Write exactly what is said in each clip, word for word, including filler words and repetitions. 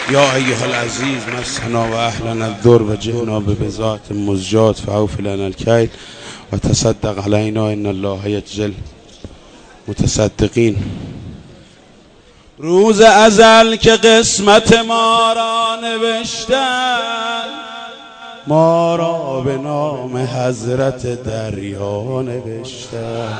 یا ایها العزیز مسنا و اهلنا الذر و جئنا ببضاعة مزجات فاوف لنا الکیل و تصدق علینا ان الله یجزی المتصدقین. روز ازل که قسمت ما را نوشتن، ما را به نام حضرت دریا نوشتن.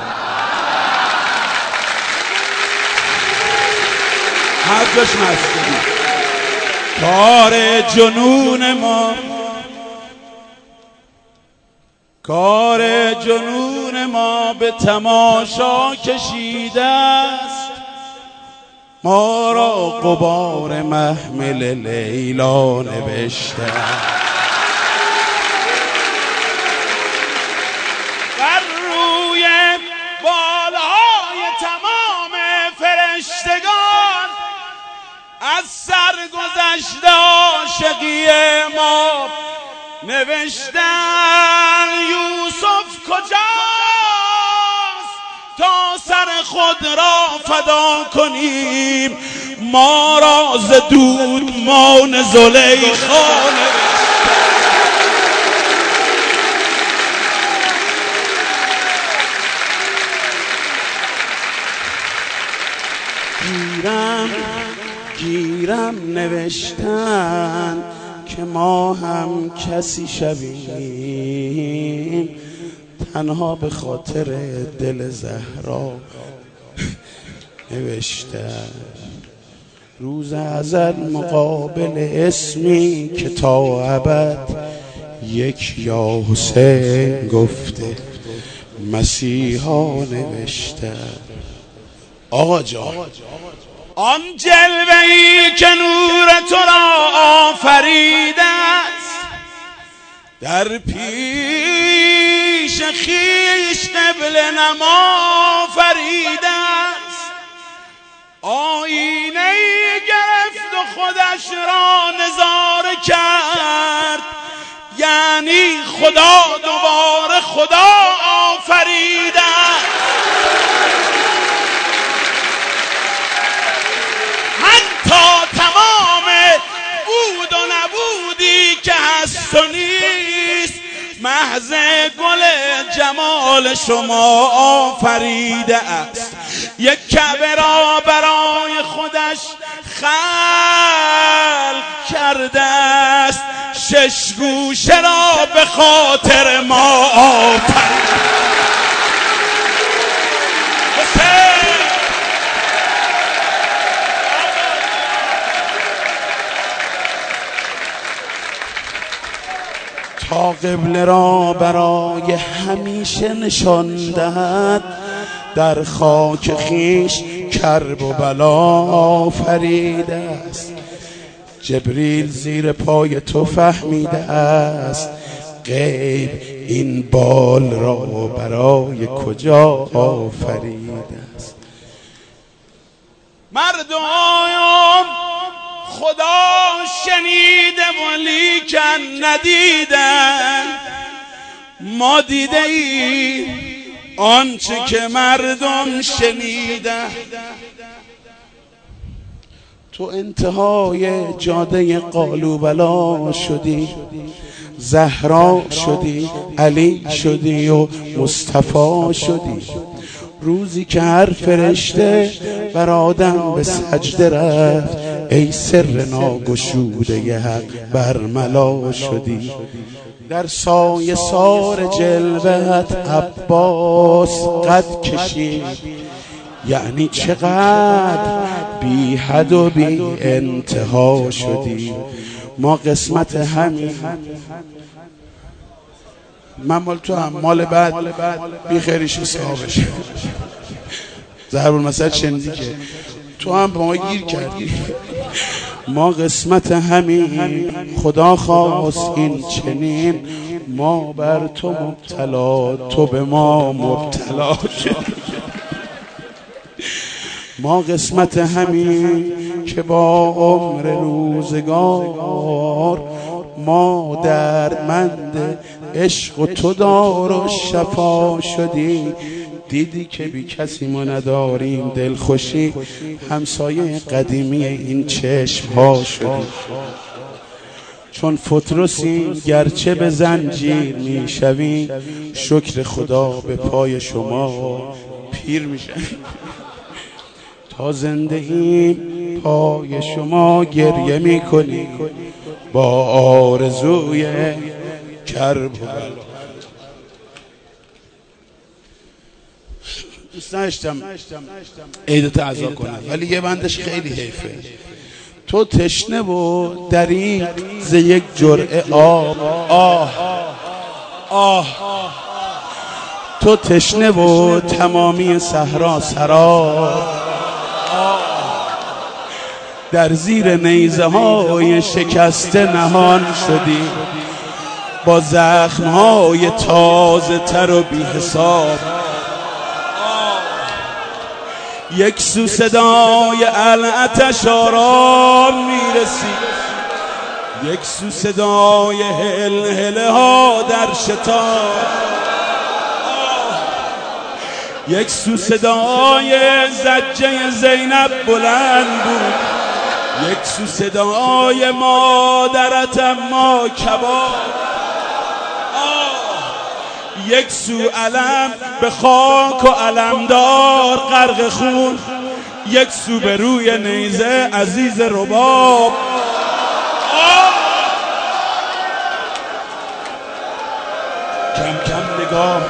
حرفش مسئولی کار جنون ما، کار جنون ما به تماشا کشیده است، ما را غبار محمل لیلا نوشته. بر روی بالهای تمام فرشتگان از سرگذشت عاشقی ما نوشتن یوسف کجاست تا سر خود را فدا کنیم، ما را ز دودمان زلیخا گیرم گیرم نوشتن که ما هم کسی شویم، تنها به خاطر دل زهرا نوشتن. روز ازل مقابل اسمی که تا ابد یک یا حسین گفته مسیحا نوشتن. آقا جان، آن جلوه‌ای که نور تو را آفریده است، در پیش خویش قبله نما فریده است. آینه‌ای گرفت و خودش را نظاره کرد، یعنی خدا دوباره خدا آفریده است. تا تمام بود و نبودی که هست و نیست، محض گل جمال شما آفریده است. یک کعبه را برای خودش خلق کرده است، شش گوشه را به خاطر ما آفریده. تا قبله را برای همیشه نشان دهد، در خاک خیش کرب و بلا آفریده است. جبریل زیر پای تو فهمیده است غیب این بال را برای کجا آفریده است. مردم خدا شنیده ولیکن ندیدن، ما دیده ای آنچه که مردم شنیدن. تو انتهای جاده قالوبلا شدی، زهرا شدی، علی شدی و مصطفی شدی. روزی که هر فرشته بر آدم به سجده رفت، ای سر ناگشوده حق برملا شدی. در سایه سار جلوهت عباس قد کشید، یعنی چقدر بی حد و بی انتها شدی. ما قسمت همین، من مال تو هم مال بعد بی خیریش صاحبش ضرب المثل شنیدی که تو هم با ما گیر کردی. ما قسمت همین، خدا خواست این چنین، ما بر تو مبتلا تو به ما مبتلا شدی. ما قسمت همین که با عمر روزگار ما دردمند عشق و تو دار و شفا شدی. دیدی که بی کسی ما نداریم دلخوشی، همسایه قدیمی این چشم ها شدی. چون فترسیم گرچه به زنجیر میشویم، شکر خدا به پای شما پیر میشویم. تا زنده ایم پای شما گریه میکنیم، با آرزوی کرب و بلا. دوست داشتم عیدت عزا کنم، ولی یه بندش خیلی حیفه. تو تشنه و دری ز یک جرعه آب، آه آه. تو تشنه و تمامی صحرا سراب، در زیر نیزه های شکسته نهان شدی، با زخم های تازه تر و بی حساب. یک سو صدای العتش آرام میرسی، یک سو صدای هل هله ها در شتاب، یک سو صدای زجه زینب بلند بود، یک سو صدای مادرت اما کباب، یک سو علم به خاک و علمدار غرق خون، یک سو به روی نیزه عزیز رباب. کم کم نگاه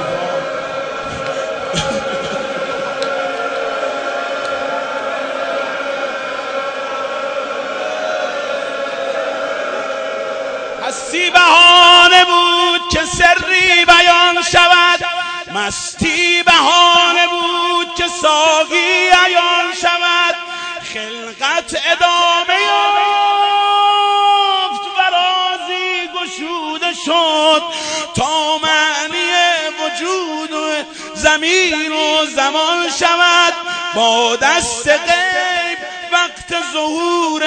هستی بهانه بود که سری بیان شود، مستی بهانه بود که ساقی عیان شود، خلقت ادامه یافت و رازی گشوده شد، تا معنی وجود و زمین و زمان شود. با دست غیب وقت ظهورت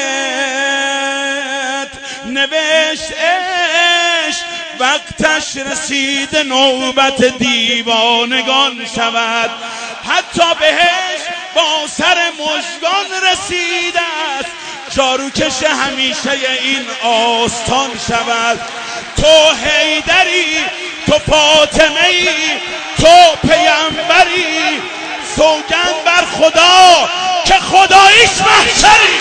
نوشت عشق، وقتش رسید نوبت دیوانگان شود. حتی بهش با سر مژگان رسیده است، جاروکش همیشه این آستان شود. تو حیدری، تو فاطمه‌ای، تو پیامبری، سوگند بر خدا که خداییش محشری.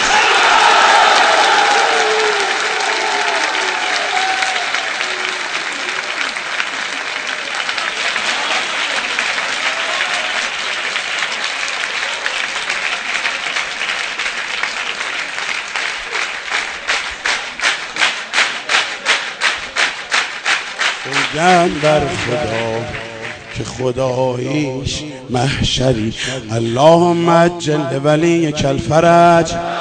سوگند بر خدا که خداییش محشری. اللهم عجل ولیک الفرج